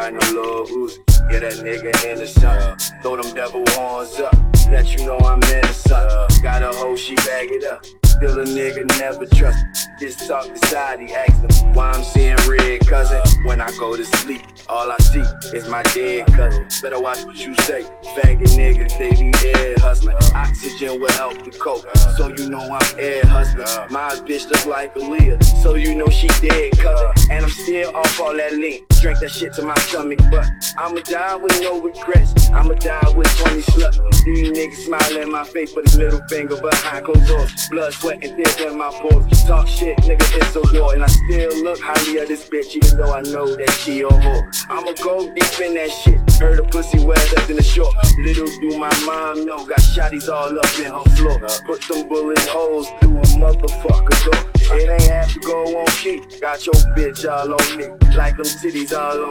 riding a little Uzi. Yeah, that nigga in the sun. Throw them devil horns up. Let you know I'm innocent. Got a hoe, she bag it up. Still a nigga never trust. Just talk to side, he asked him why I'm seeing red, cousin. When I go to sleep, all I see is my dead cousin. Better watch what you say. Faggot niggas, they be air hustling. Oxygen will help the coke, so you know I'm air hustling. My bitch look like Aaliyah, so you know she dead, cousin. And I'm still off all that lean. Drink that shit to my stomach, but I'ma die with no regrets. I'ma die with 20 sluts. These niggas smile in my face, but his middle finger behind closed doors. Blood, sweat, and tears in my pores. Talk shit, nigga, it's a war. And I still look highly at this bitch, even though I know that she a whore. I'ma go deep in that shit. Heard a pussy wet up in the shore. Little do my mom know, got shotties all up in her floor. Put them bullet holes through a motherfucker door. It ain't have to go on key. Got your bitch all on me, like them titties all on